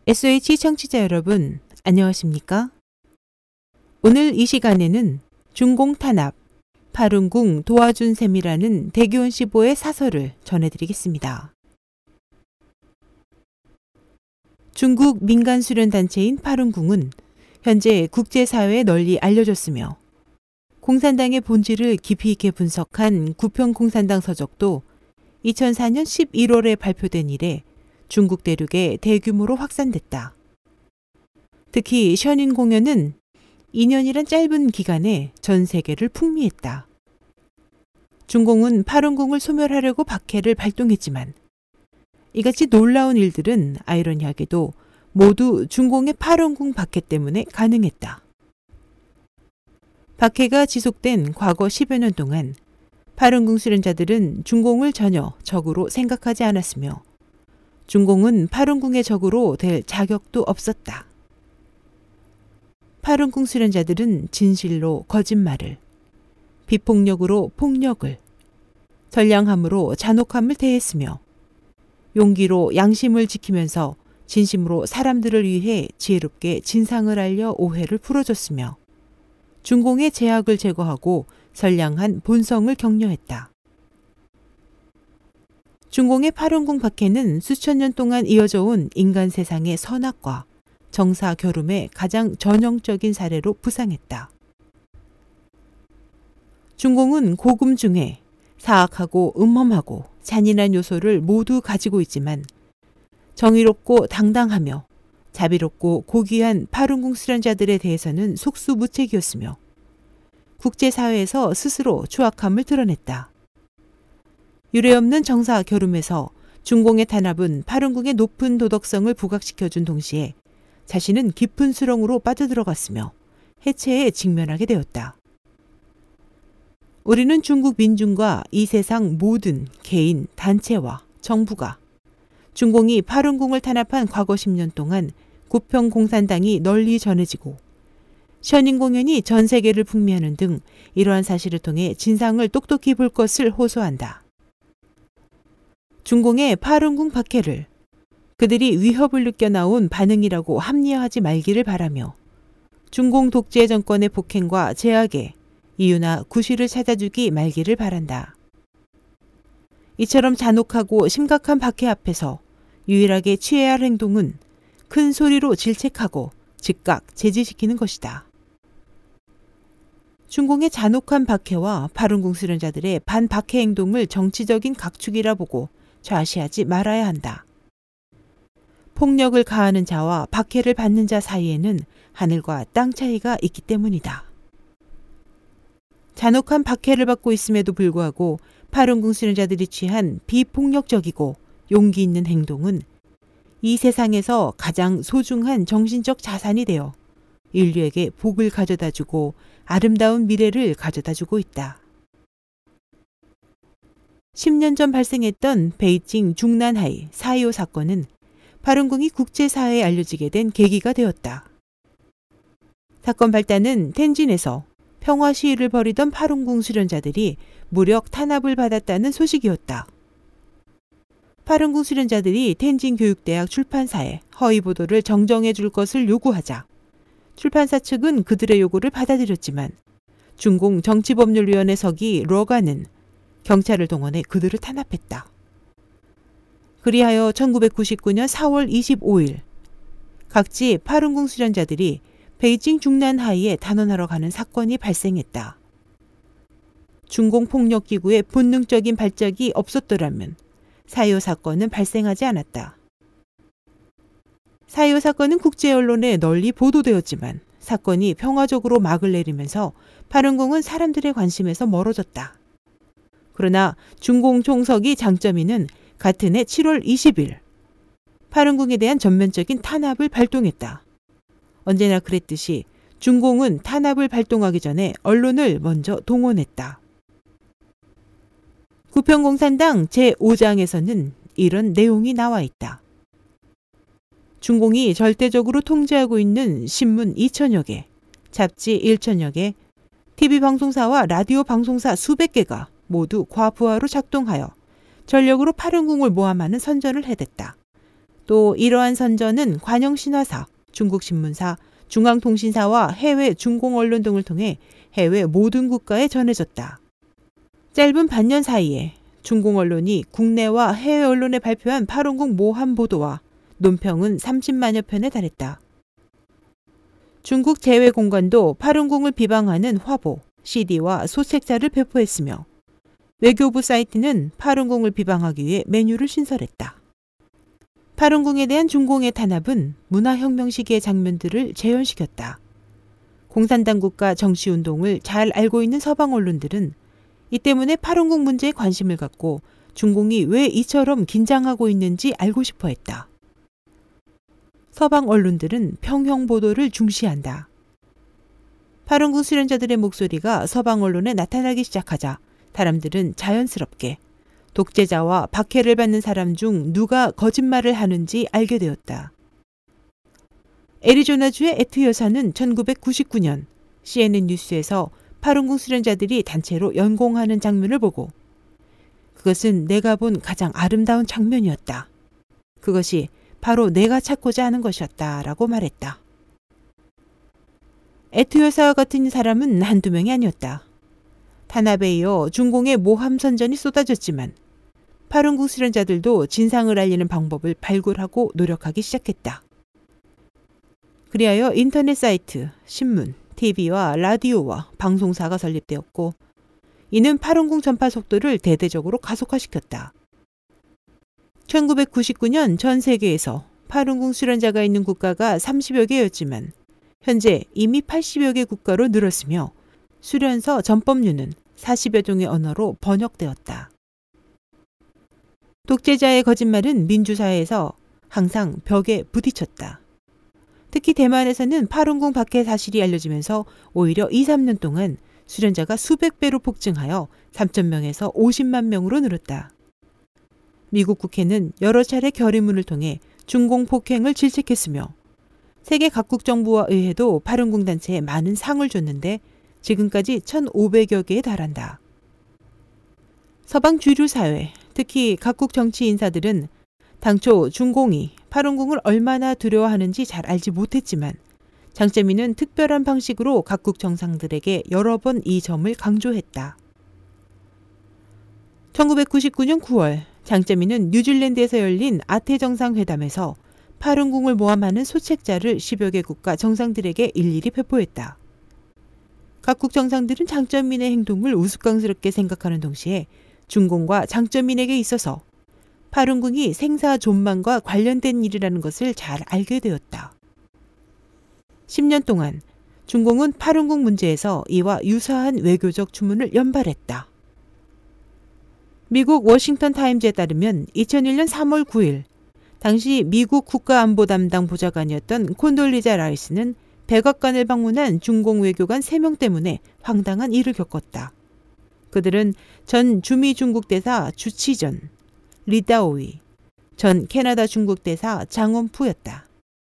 SH 청취자 여러분, 안녕하십니까? 오늘 이 시간에는 중공 탄압, 파룬궁 도와준 셈이라는 대규원 시보의 사설을 전해드리겠습니다. 중국 민간 수련단체인 파룬궁은 현재 국제사회에 널리 알려졌으며 공산당의 본질을 깊이 있게 분석한 구평공산당 서적도 2004년 11월에 발표된 이래 중국 대륙에 대규모로 확산됐다. 특히 셔닝 공연은 2년이란 짧은 기간에 전 세계를 풍미했다. 중공은 파룬궁을 소멸하려고 박해를 발동했지만 이같이 놀라운 일들은 아이러니하게도 모두 중공의 파룬궁 박해 때문에 가능했다. 박해가 지속된 과거 10여 년 동안 파룬궁 수련자들은 중공을 전혀 적으로 생각하지 않았으며 중공은 파룬궁의 적으로 될 자격도 없었다. 파룬궁 수련자들은 진실로 거짓말을, 비폭력으로 폭력을, 선량함으로 잔혹함을 대했으며 용기로 양심을 지키면서 진심으로 사람들을 위해 지혜롭게 진상을 알려 오해를 풀어줬으며 중공의 제약을 제거하고 선량한 본성을 격려했다. 중공의 파룬궁 박해는 수천 년 동안 이어져 온 인간 세상의 선악과 정사 결움의 가장 전형적인 사례로 부상했다. 중공은 고금 중에 사악하고 음험하고 잔인한 요소를 모두 가지고 있지만 정의롭고 당당하며 자비롭고 고귀한 파룬궁 수련자들에 대해서는 속수무책이었으며 국제사회에서 스스로 추악함을 드러냈다. 유례없는 정사 결움에서 중공의 탄압은 파룬궁의 높은 도덕성을 부각시켜준 동시에 자신은 깊은 수렁으로 빠져들어갔으며 해체에 직면하게 되었다. 우리는 중국 민중과 이 세상 모든 개인, 단체와 정부가 중공이 파룬궁을 탄압한 과거 10년 동안 구평공산당이 널리 전해지고 셔닝 공연이 전 세계를 풍미하는 등 이러한 사실을 통해 진상을 똑똑히 볼 것을 호소한다. 중공의 파룬궁 박해를 그들이 위협을 느껴 나온 반응이라고 합리화하지 말기를 바라며 중공 독재 정권의 폭행과 제약에 이유나 구실을 찾아주기 말기를 바란다. 이처럼 잔혹하고 심각한 박해 앞에서 유일하게 취해야 할 행동은 큰 소리로 질책하고 즉각 제지시키는 것이다. 중공의 잔혹한 박해와 파룬궁 수련자들의 반박해 행동을 정치적인 각축이라 보고 좌시하지 말아야 한다. 폭력을 가하는 자와 박해를 받는 자 사이에는 하늘과 땅 차이가 있기 때문이다. 잔혹한 박해를 받고 있음에도 불구하고 파룬궁 수련자들이 취한 비폭력적이고 용기 있는 행동은 이 세상에서 가장 소중한 정신적 자산이 되어 인류에게 복을 가져다주고 아름다운 미래를 가져다주고 있다. 10년 전 발생했던 베이징 중난하이 4.25 사건은 파룬궁이 국제사회에 알려지게 된 계기가 되었다. 사건 발단은 텐진에서 평화 시위를 벌이던 파룬궁 수련자들이 무력 탄압을 받았다는 소식이었다. 파룬궁 수련자들이 텐진 교육대학 출판사에 허위 보도를 정정해 줄 것을 요구하자 출판사 측은 그들의 요구를 받아들였지만 중공 정치법률위원회 서기 러가는 경찰을 동원해 그들을 탄압했다. 그리하여 1999년 4월 25일 각지 파룬궁 수련자들이 베이징 중난하이에 단원하러 가는 사건이 발생했다. 중공폭력기구의 본능적인 발작이 없었더라면 4.25 사건은 발생하지 않았다. 4.25 사건은 국제 언론에 널리 보도되었지만 사건이 평화적으로 막을 내리면서 파룬궁은 사람들의 관심에서 멀어졌다. 그러나 중공 총서기 장점이는 같은 해 7월 20일 파룬궁에 대한 전면적인 탄압을 발동했다. 언제나 그랬듯이 중공은 탄압을 발동하기 전에 언론을 먼저 동원했다. 구평공산당 제5장에서는 이런 내용이 나와 있다. 중공이 절대적으로 통제하고 있는 신문 2,000여 개, 잡지 1,000여 개, TV 방송사와 라디오 방송사 수백 개가 모두 과부하로 작동하여 전력으로 파룬궁을 모함하는 선전을 해댔다. 또 이러한 선전은 관영신화사, 중국신문사, 중앙통신사와 해외 중공언론 등을 통해 해외 모든 국가에 전해졌다. 짧은 반년 사이에 중공언론이 국내와 해외 언론에 발표한 파룬궁 모함 보도와 논평은 30만여 편에 달했다. 중국 재외공관도 파룬궁을 비방하는 화보, CD와 소책자를 배포했으며 외교부 사이트는 파룬궁을 비방하기 위해 메뉴를 신설했다. 파룬궁에 대한 중공의 탄압은 문화혁명 시기의 장면들을 재현시켰다. 공산당국가 정치운동을 잘 알고 있는 서방 언론들은 이 때문에 파룬궁 문제에 관심을 갖고 중공이 왜 이처럼 긴장하고 있는지 알고 싶어 했다. 서방 언론들은 평형 보도를 중시한다. 파룬궁 수련자들의 목소리가 서방 언론에 나타나기 시작하자 사람들은 자연스럽게 독재자와 박해를 받는 사람 중 누가 거짓말을 하는지 알게 되었다. 애리조나주의 에트 여사는 1999년 CNN 뉴스에서 파룬궁 수련자들이 단체로 연공하는 장면을 보고 그것은 내가 본 가장 아름다운 장면이었다. 그것이 바로 내가 찾고자 하는 것이었다 라고 말했다. 에트 여사와 같은 사람은 한두 명이 아니었다. 탄압에 이어 중공의 모함 선전이 쏟아졌지만 파룬궁 수련자들도 진상을 알리는 방법을 발굴하고 노력하기 시작했다. 그리하여 인터넷 사이트, 신문, TV와 라디오와 방송사가 설립되었고 이는 파룬궁 전파 속도를 대대적으로 가속화시켰다. 1999년 전 세계에서 파룬궁 수련자가 있는 국가가 30여 개였지만 현재 이미 80여 개 국가로 늘었으며 수련서 전법률은 40여 종의 언어로 번역되었다. 독재자의 거짓말은 민주사회에서 항상 벽에 부딪혔다. 특히 대만에서는 파룬궁 박해 사실이 알려지면서 오히려 2, 3년 동안 수련자가 수백 배로 폭증하여 3,000명에서 50만 명으로 늘었다. 미국 국회는 여러 차례 결의문을 통해 중공 폭행을 질책했으며 세계 각국 정부와 의회도 파룬궁 단체에 많은 상을 줬는데 지금까지 1,500여 개에 달한다. 서방 주류 사회, 특히 각국 정치 인사들은 당초 중공이 파룬궁을 얼마나 두려워하는지 잘 알지 못했지만 장쩌민은 특별한 방식으로 각국 정상들에게 여러 번 이 점을 강조했다. 1999년 9월 장쩌민은 뉴질랜드에서 열린 아태 정상회담에서 파룬궁을 모함하는 소책자를 10여 개 국가 정상들에게 일일이 배포했다. 각국 정상들은 장쩌민의 행동을 우스꽝스럽게 생각하는 동시에 중공과 장쩌민에게 있어서 파룬궁이 생사존망과 관련된 일이라는 것을 잘 알게 되었다. 10년 동안 중공은 파룬궁 문제에서 이와 유사한 외교적 주문을 연발했다. 미국 워싱턴 타임즈에 따르면 2001년 3월 9일 당시 미국 국가안보 담당 보좌관이었던 콘돌리자 라이스는 백악관을 방문한 중공 외교관 3명 때문에 황당한 일을 겪었다. 그들은 전 주미 중국 대사 주치전, 리다오이, 전 캐나다 중국 대사 장원푸였다.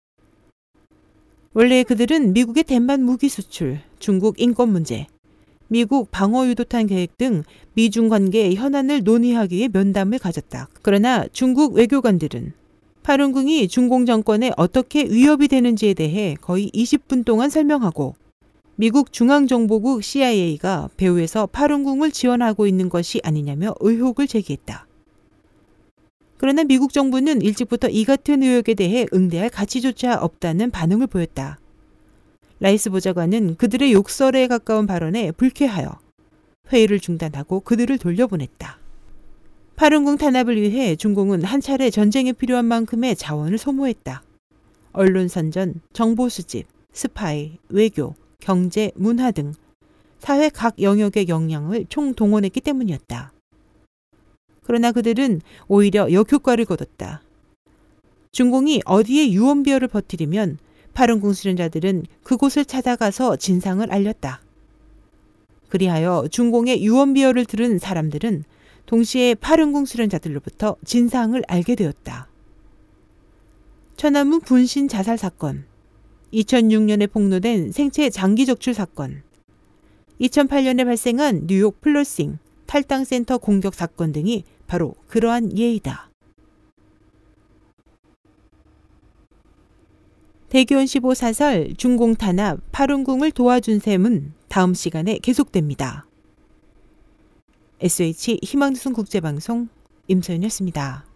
원래 그들은 미국의 대만 무기 수출, 중국 인권 문제, 미국 방어 유도탄 계획 등 미중 관계의 현안을 논의하기 위해 면담을 가졌다. 그러나 중국 외교관들은 파룬궁이 중공 정권에 어떻게 위협이 되는지에 대해 거의 20분 동안 설명하고 미국 중앙정보국 CIA가 배후에서 파룬궁을 지원하고 있는 것이 아니냐며 의혹을 제기했다. 그러나 미국 정부는 일찍부터 이 같은 의혹에 대해 응대할 가치조차 없다는 반응을 보였다. 라이스 보좌관은 그들의 욕설에 가까운 발언에 불쾌하여 회의를 중단하고 그들을 돌려보냈다. 파룬궁 탄압을 위해 중공은 한 차례 전쟁에 필요한 만큼의 자원을 소모했다. 언론 선전, 정보 수집, 스파이, 외교, 경제, 문화 등 사회 각 영역의 역량을 총동원했기 때문이었다. 그러나 그들은 오히려 역효과를 거뒀다. 중공이 어디에 유언비어를 퍼뜨리면 파룬궁 수련자들은 그곳을 찾아가서 진상을 알렸다. 그리하여 중공의 유언비어를 들은 사람들은 동시에 파룬궁 수련자들로부터 진상을 알게 되었다. 천안문 분신 자살 사건, 2006년에 폭로된 생체 장기 적출 사건, 2008년에 발생한 뉴욕 플러싱 탈당센터 공격 사건 등이 바로 그러한 예이다. 대교원 15사설 중공 탄압 파룬궁을 도와준 셈은 다음 시간에 계속됩니다. SH 희망지성 국제방송 임소연이었습니다.